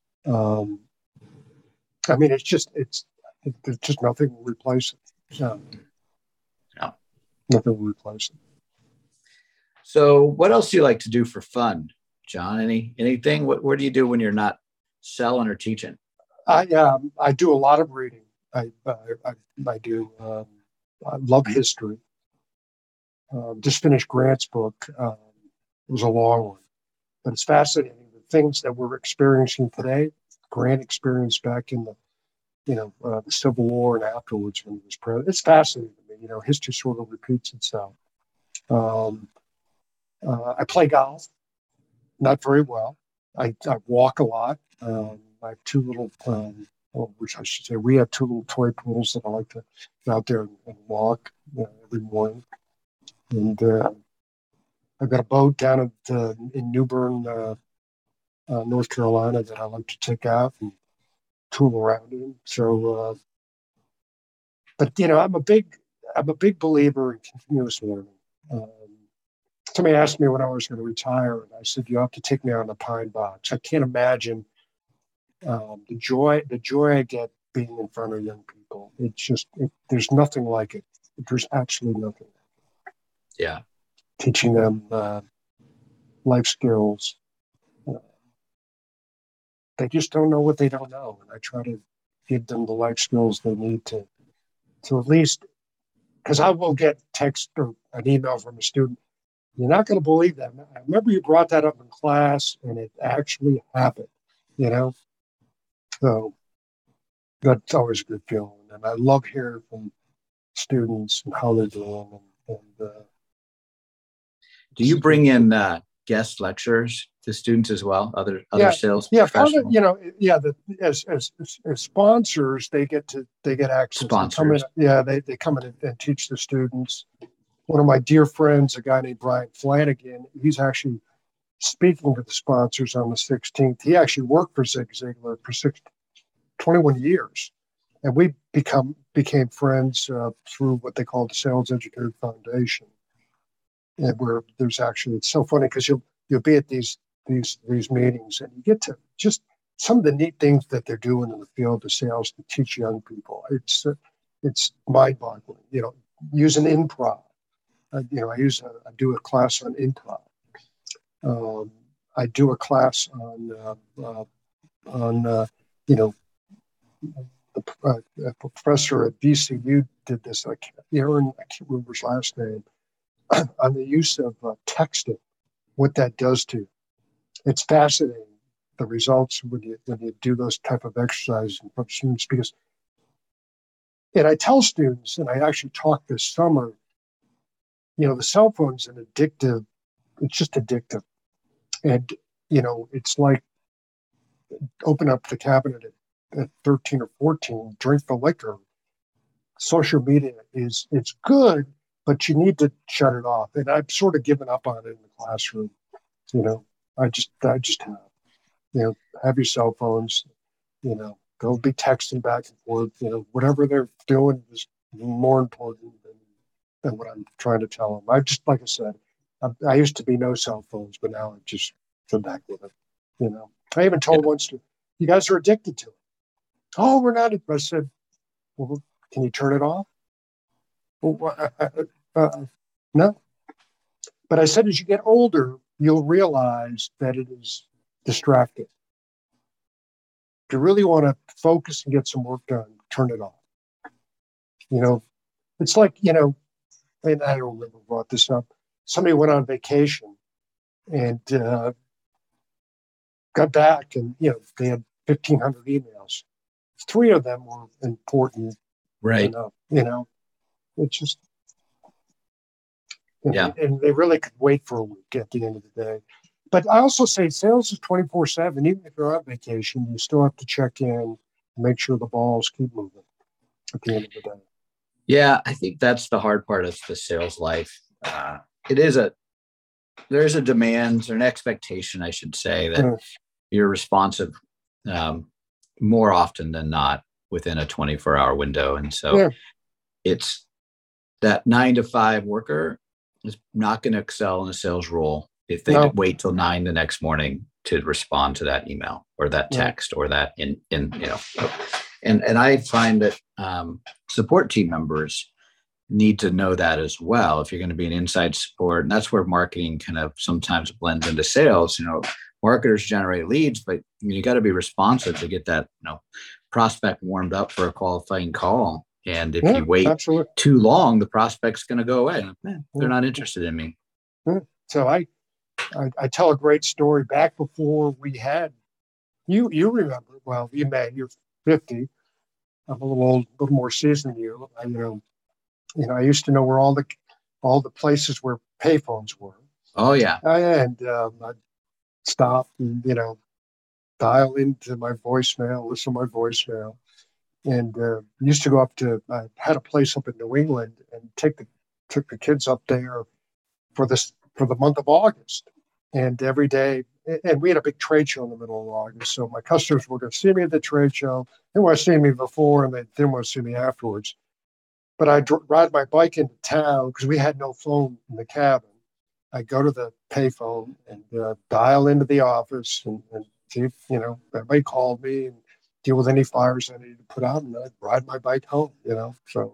S2: It's just nothing will replace it. No. Nothing will replace it.
S1: So what else do you like to do for fun, John? Anything? What do you do when you're not selling or teaching?
S2: I do a lot of reading. I do. I love history. Just finished Grant's book. It was a long one, but it's fascinating. The things that we're experiencing today, Grant experienced back in the Civil War and afterwards when he was president. It's fascinating to me. History sort of repeats itself. I play golf, not very well. I walk a lot. I have two little, which I should say, we have two little toy pools that I like to get out there and walk every morning. And I've got a boat down in New Bern, North Carolina, that I like to take out and tool around in. So, but I'm a big believer in continuous learning. Somebody asked me when I was going to retire, and I said, "You have to take me on the pine box." I can't imagine the joy I get being in front of young people. It's just there's nothing like it. There's absolutely nothing.
S1: Yeah.
S2: Teaching them life skills. They just don't know what they don't know. And I try to give them the life skills they need to at least, because I will get text or an email from a student. You're not going to believe that. I remember you brought that up in class and it actually happened, So that's always a good feeling. And I love hearing from students and how they're doing.
S1: Do you bring in guest lecturers to students as well? Other sales
S2: professionals? As sponsors, they get access.
S1: Sponsors.
S2: They come in and teach the students. One of my dear friends, a guy named Brian Flanagan, he's actually speaking to the sponsors on the 16th. He actually worked for Zig Ziglar for 21 years. And we became friends through what they call the Sales Educator Foundation. And where there's actually, it's so funny because you'll be at these meetings and you get to just some of the neat things that they're doing in the field of sales to teach young people. It's mind-boggling. Using improv. I do a class on improv. I do a class on a professor at VCU did this. Aaron, I can't remember his last name, on the use of texting, what that does to you. It's fascinating, the results when you do those type of exercises in front of students, because, and I tell students, and I actually talked this summer, the cell phone's an addictive, it's just addictive. And, it's like open up the cabinet at 13 or 14, drink the liquor. Social media it's good, but you need to shut it off. And I've sort of given up on it in the classroom. I just have, have your cell phones, go be texting back and forth, whatever they're doing is more important than what I'm trying to tell them. Like I said, I used to be no cell phones, but now I just come back with it. I even told one student, you guys are addicted to it. Oh, we're not. I said, well, can you turn it off? Well, no. But I said, as you get older, you'll realize that it is distracting. If you really want to focus and get some work done, turn it off. It's like, and I don't remember who brought this up. Somebody went on vacation and got back and, they had 1,500 emails. 3 of them were important.
S1: Right.
S2: It's just, and they really could wait for a week at the end of the day. But I also say sales is 24/7. Even if you're on vacation, you still have to check in and make sure the balls keep moving at the end of the day.
S1: Yeah, I think that's the hard part of the sales life. There's a demand or an expectation, I should say, that you're responsive more often than not within a 24-hour window. And so it's that 9 to 5 worker is not going to excel in a sales role if they wait till 9 the next morning to respond to that email or that text or that and I find that support team members need to know that as well. If you're going to be an inside support, and that's where marketing kind of sometimes blends into sales. Marketers generate leads, but you got to be responsive to get that prospect warmed up for a qualifying call. And if you wait too long, the prospect's going to go away. They're not interested in me.
S2: So I tell a great story back before we had you remember, well, you're 50. I'm a little more seasoned than you. I used to know where all the places where payphones were.
S1: Oh yeah.
S2: And I'd stop and dial into my voicemail, listen to my voicemail, and used to go up to. I had a place up in New England and took the kids up there for the month of August, and every day. And we had a big trade show in the middle of August, so my customers were going to see me at the trade show. They want to see me before, and they didn't want to see me afterwards. But I'd ride my bike into town because we had no phone in the cabin. I'd go to the payphone and dial into the office and see if, everybody called me and deal with any fires I needed to put out, and I'd ride my bike home, So,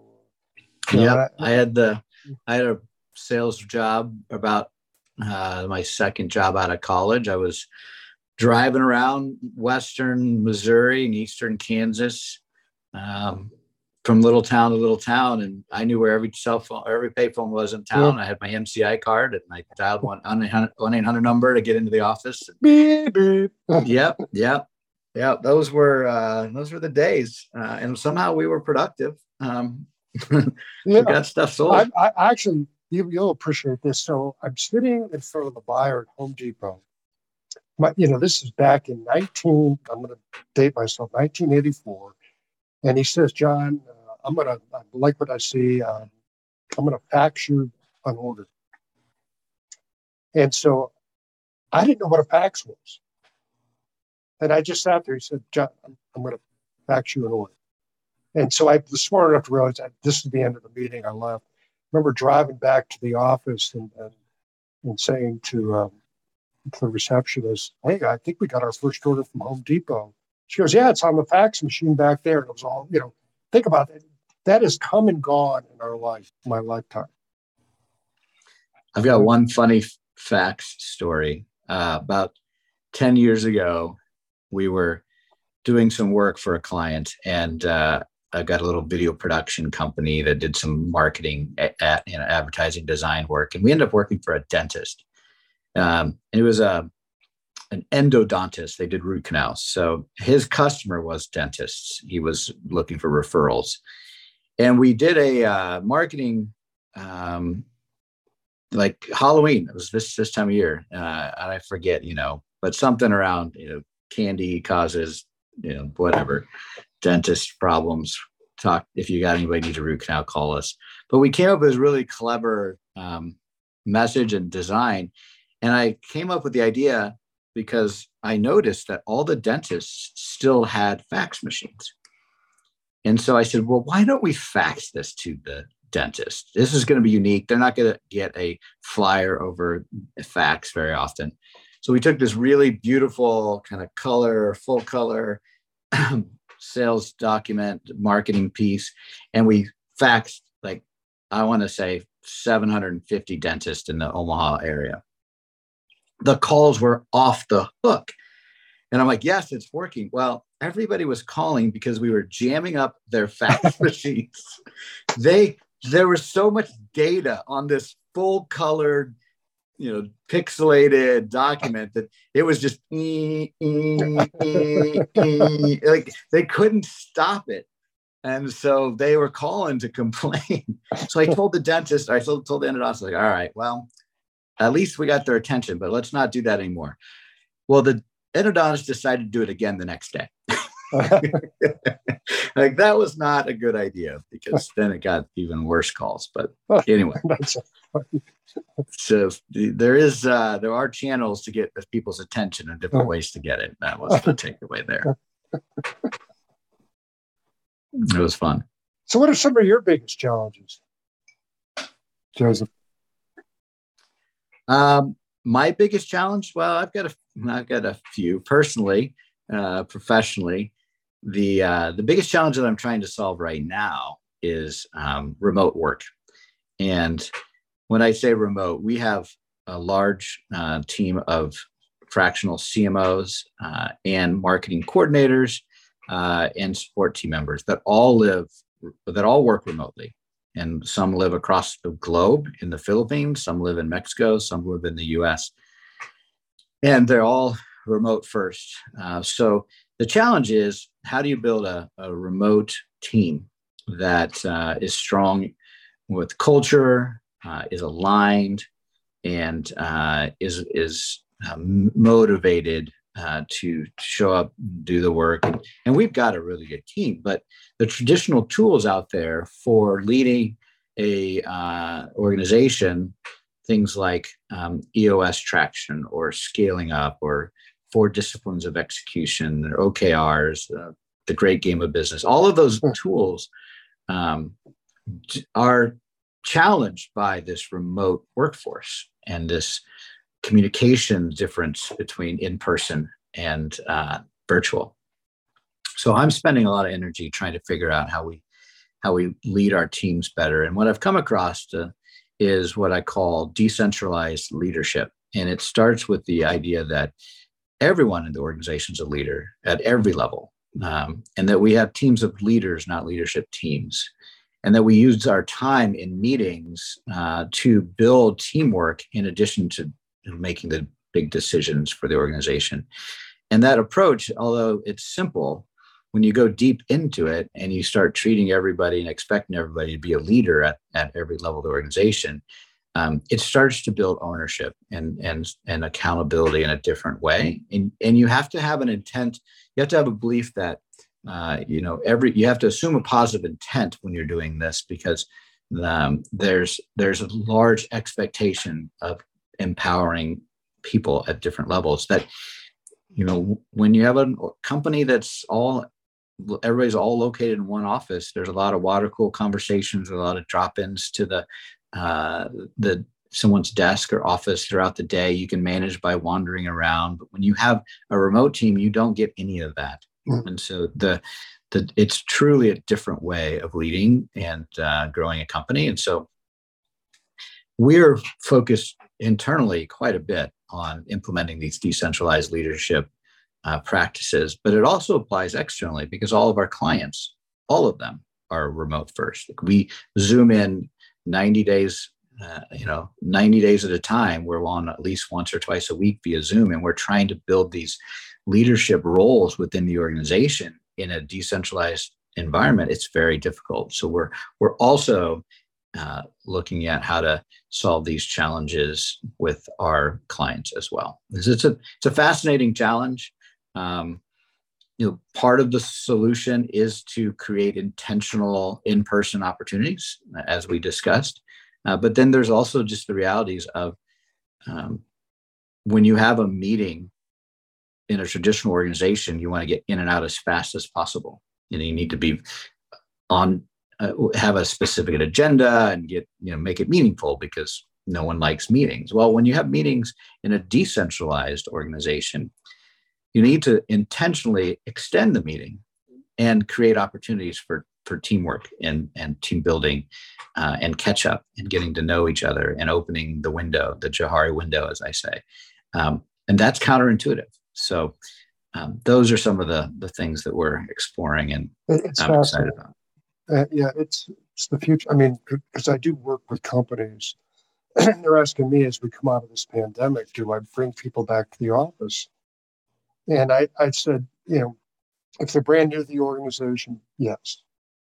S1: I had a sales job about my second job out of college. I was driving around western Missouri and eastern Kansas, from little town to little town, and I knew where every cell phone, every payphone was in town. I had my MCI card, and I dialed 1-800 number to get into the office.
S2: Beep, beep.
S1: Yep. Those were the days, and somehow we were productive. We got stuff sold.
S2: I actually, you'll appreciate this. So I'm sitting in front of the buyer at Home Depot. This is back in I'm going to date myself, 1984. And he says, John, I like what I see. I'm going to fax you an order. And so I didn't know what a fax was. And I just sat there. He said, John, I'm going to fax you an order. And so I was smart enough to realize that this is the end of the meeting. I left. I remember driving back to the office and saying to the receptionist, hey, I think we got our first order from Home Depot. She goes, yeah, it's on the fax machine back there. And it was all, think about it. That has come and gone in our life, my lifetime.
S1: I've got one funny fax story. About 10 years ago, we were doing some work for a client, and I've got a little video production company that did some marketing, advertising design work. And we ended up working for a dentist. It was an endodontist. They did root canals. So his customer was dentists. He was looking for referrals. And we did a marketing, like Halloween. It was this time of year. And I forget, but something around, candy causes, whatever, dentist problems. Talk, if you got anybody needs a root canal, call us. But we came up with this really clever message and design. And I came up with the idea because I noticed that all the dentists still had fax machines. And so I said, well, why don't we fax this to the dentist? This is going to be unique. They're not going to get a flyer over a fax very often. So we took this really beautiful kind of color, full color sales document, marketing piece, and we faxed, like, I want to say 750 dentists in the Omaha area. The calls were off the hook. And I'm like, yes, it's working. Well, everybody was calling because we were jamming up their fax machines. There was so much data on this full colored, pixelated document that it was just like they couldn't stop it. And so they were calling to complain. So I told the dentist, I told the endodontist, like, all right, well, at least we got their attention, but let's not do that anymore. Well, the endodontist decided to do it again the next day. Like, that was not a good idea, because then it got even worse calls. But anyway, so there are channels to get people's attention and different ways to get it. That was the takeaway there. It was fun.
S2: So what are some of your biggest challenges, Joseph?
S1: My biggest challenge, well, I've got a few personally, professionally. The biggest challenge that I'm trying to solve right now is remote work. And when I say remote, we have a large team of fractional CMOs and marketing coordinators and support team members that all work remotely. And some live across the globe in the Philippines, some live in Mexico, some live in the US. And they're all remote first. So the challenge is, how do you build a remote team that is strong with culture, is aligned, and is motivated to show up, do the work. And we've got a really good team, but the traditional tools out there for leading a organization, things like EOS traction or scaling up or 4 disciplines of execution, or OKRs, the great game of business, all of those tools are challenged by this remote workforce and this communication difference between in-person and virtual. So I'm spending a lot of energy trying to figure out how we lead our teams better. And what I've come across is what I call decentralized leadership. And it starts with the idea that everyone in the organization is a leader at every level, and that we have teams of leaders, not leadership teams. And that we use our time in meetings to build teamwork in addition to making the big decisions for the organization. And that approach, although it's simple, when you go deep into it and you start treating everybody and expecting everybody to be a leader at every level of the organization, it starts to build ownership and accountability in a different way. And you have to have an intent. You have to have a belief that you have to assume a positive intent when you're doing this, because there's a large expectation of empowering people at different levels. That, when you have a company everybody's all located in one office, there's a lot of water cool conversations, a lot of drop-ins to the someone's desk or office throughout the day. You can manage by wandering around, but when you have a remote team, you don't get any of that. And so it's truly a different way of leading and growing a company. And so we're focused internally quite a bit on implementing these decentralized leadership practices, but it also applies externally because all of our clients, all of them, are remote first. We Zoom in 90 days, 90 days at a time. We're on at least once or twice a week via Zoom, and we're trying to build these leadership roles within the organization in a decentralized environment. It's very difficult. So we're also looking at how to solve these challenges with our clients as well. It's a fascinating challenge. Part of the solution is to create intentional in-person opportunities, as we discussed. But then there's also just the realities of when you have a meeting in a traditional organization, you want to get in and out as fast as possible. You need to be have a specific agenda and make it meaningful, because no one likes meetings. Well, when you have meetings in a decentralized organization, you need to intentionally extend the meeting and create opportunities for teamwork and team building and catch up and getting to know each other and opening the window, the Johari window, as I say. And that's counterintuitive. So those are some of the things that we're exploring and I'm excited about.
S2: It's the future. I mean, because I do work with companies, and they're asking me as we come out of this pandemic, do I bring people back to the office? And I said, if they're brand new to the organization, yes,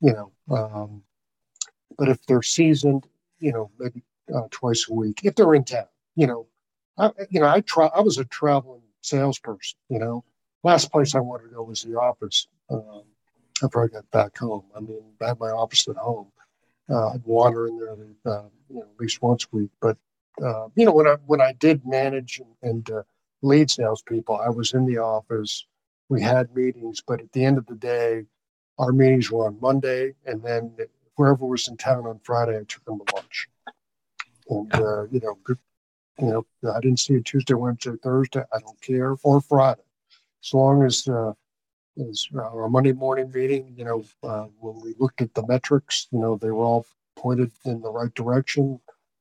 S2: but if they're seasoned, maybe twice a week, if they're in town, I was a traveling salesperson, last place I wanted to go was the office. After I got back home, I had my office at home. I'd wander in there, at least once a week. But when I did manage and lead salespeople, I was in the office. We had meetings, but at the end of the day, our meetings were on Monday, and then whoever was in town on Friday, I took them to lunch. And I didn't see it Tuesday, Wednesday, Thursday. I don't care, or Friday, as long as our Monday morning meeting. When we looked at the metrics, they were all pointed in the right direction.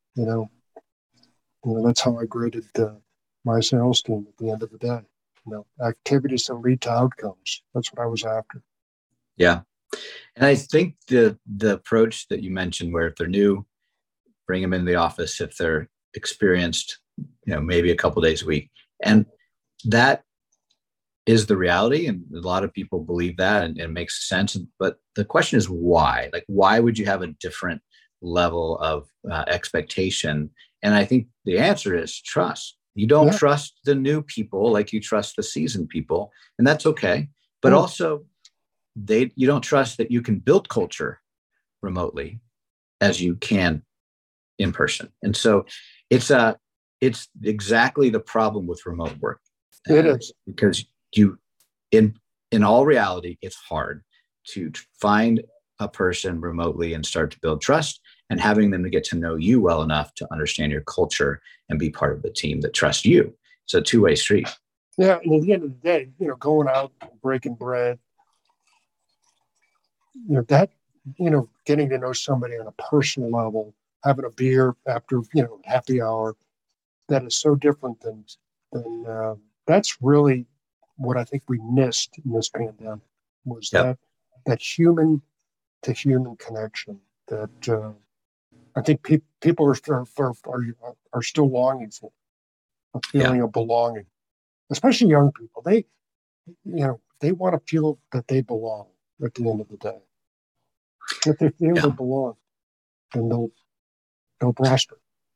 S2: That's how I graded my sales team at the end of the day. Activities that lead to outcomes. That's what I was after.
S1: Yeah. And I think the approach that you mentioned, where if they're new, bring them into the office. If they're experienced, maybe a couple days a week. And that is the reality. And a lot of people believe that, and it makes sense. But the question is why? Like, why would you have a different level of expectation? And I think the answer is trust. You don't trust the new people like you trust the seasoned people, and that's okay. But also, you don't trust that you can build culture remotely as you can in person. And so it's exactly the problem with remote work.
S2: It is,
S1: because in all reality, it's hard to find a person remotely and start to build trust, and having them to get to know you well enough to understand your culture and be part of the team that trusts you. It's a two-way street.
S2: Yeah. And at the end of the day, going out, breaking bread, getting to know somebody on a personal level, having a beer after, happy hour, that is so different than that's really what I think we missed in this pandemic, was that human to human connection that I think people are still longing for, a feeling of belonging, especially young people. They want to feel that they belong at the end of the day. If they feel they belong, then they'll prosper.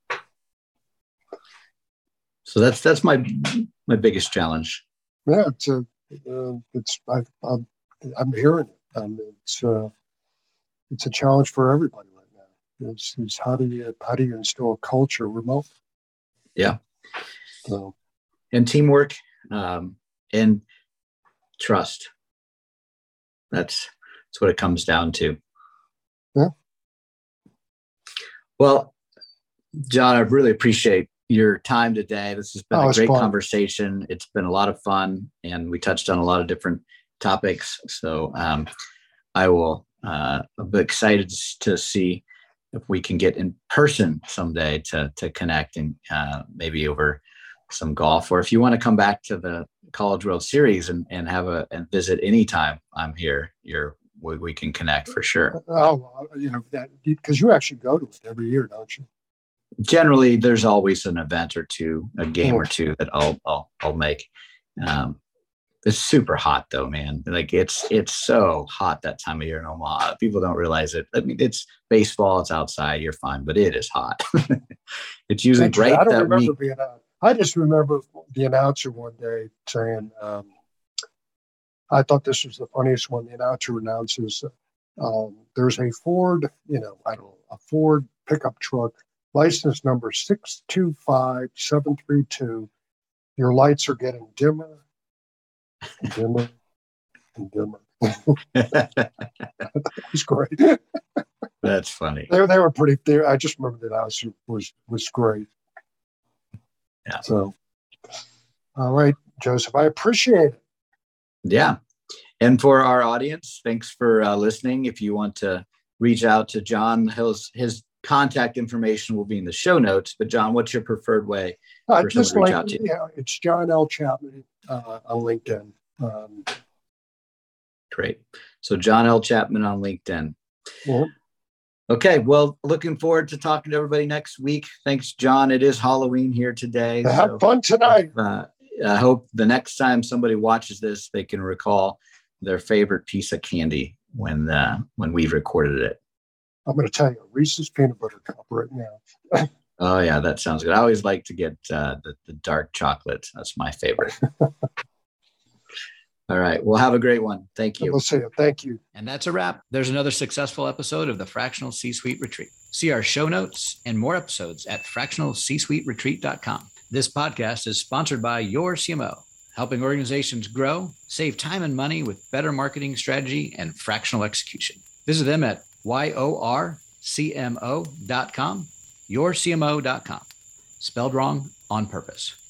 S2: So
S1: that's my biggest challenge.
S2: Yeah, I'm hearing it. It's a challenge for everybody right now. It's how do you instill a culture remote?
S1: Yeah.
S2: So
S1: and teamwork, and trust. That's what it comes down to.
S2: Yeah.
S1: Well, John, I really appreciate your time today. This has been a great conversation. It's been a lot of fun, and we touched on a lot of different topics. So I will be excited to see if we can get in person someday to connect, and maybe over some golf, or if you want to come back to the College World Series and and visit anytime I'm here, we can connect for sure.
S2: Oh, that because you actually go to it every year, don't you?
S1: Generally, there's always an event or two, a game or two that I'll make. It's super hot though, man. Like it's so hot that time of year in Omaha. People don't realize it. I mean, it's baseball, it's outside, you're fine, but it is hot. It's usually great.
S2: I don't remember being out. I just remember the announcer one day saying, I thought this was the funniest one. The announcer announces, there's a Ford, a Ford pickup truck, license number 625732. Your lights are getting dimmer and dimmer and dimmer. That was great.
S1: That's funny.
S2: They were pretty. I just remember the announcer was great.
S1: Yeah.
S2: So, all right, Joseph, I appreciate it.
S1: Yeah. And for our audience, thanks for listening. If you want to reach out to John, his contact information will be in the show notes. But John, what's your preferred way for someone to reach out to you?
S2: Yeah, it's John L. Chapman on LinkedIn.
S1: Great. So John L. Chapman on LinkedIn.
S2: Yeah.
S1: Okay. Well, looking forward to talking to everybody next week. Thanks, John. It is Halloween here today.
S2: Have fun tonight.
S1: I hope the next time somebody watches this, they can recall their favorite piece of candy when we recorded it.
S2: I'm going to tell you, Reese's peanut butter cup right now.
S1: Oh yeah, that sounds good. I always like to get the dark chocolate. That's my favorite. All right. Well, have a great one. Thank you.
S2: We'll see you. Thank you.
S1: And that's a wrap. There's another successful episode of the Fractional C-Suite Retreat. See our show notes and more episodes at fractionalcsuiteretreat.com. This podcast is sponsored by Your CMO, helping organizations grow, save time and money with better marketing strategy and fractional execution. Visit them at yorcmo.com, yourcmo.com. Spelled wrong on purpose.